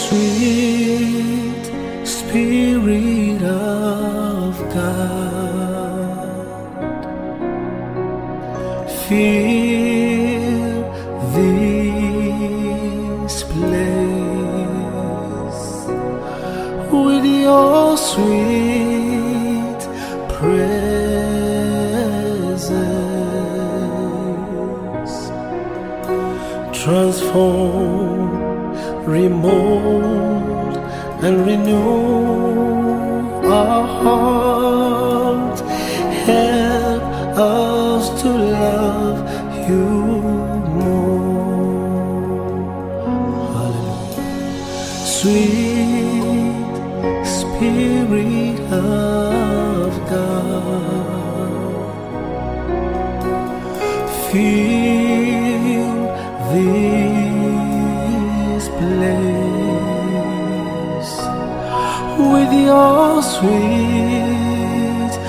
Sweet Spirit of God, fill this place with your sweet presence. Transform, remold, and renew our heart. Help us to love you more. Hallelujah. Sweet Spirit of God, fill this place with your sweet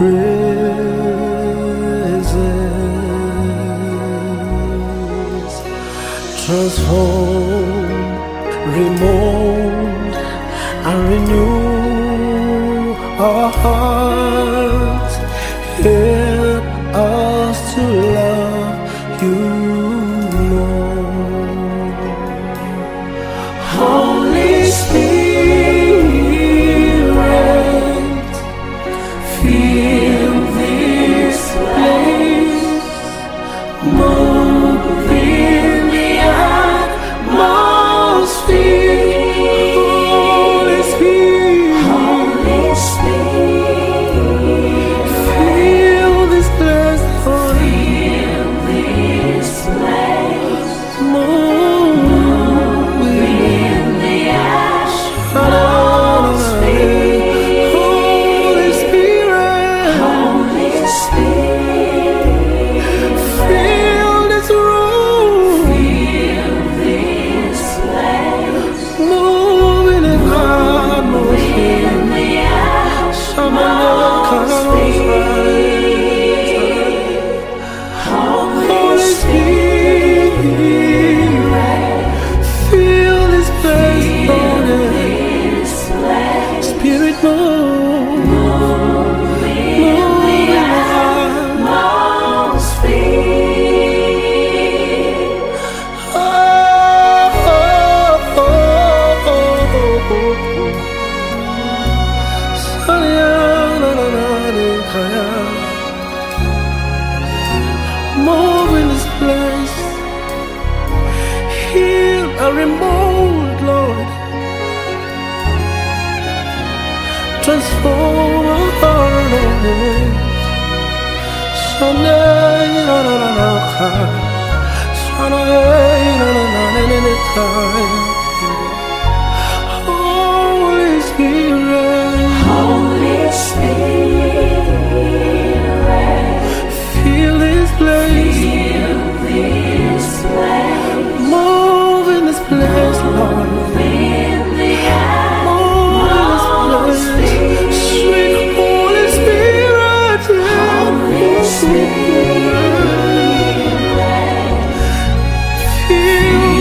presence. Transform, remold, and renew our hearts. Help us to love you more. Holy Spirit, fill this place, move in the atmosphere. Holy Spirit, fill this place, Lord. Fill this place, move in the atmosphere. Holy Spirit, fill this room, fill this place, move in the atmosphere. Holy Spirit, fill this place, Lord. Spirit, move, move in the atmosphere. Oh, oh, oh, oh, oh, oh. Move in this place, heal and remold, Lord. Transform our lives. Holy Spirit, fill this place, move in this place, Lord. Sweet Holy Spirit,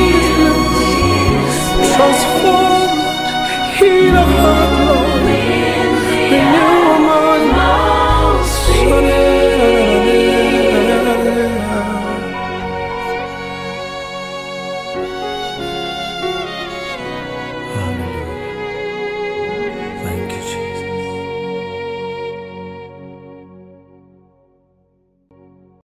transform, heal our heart, Lord.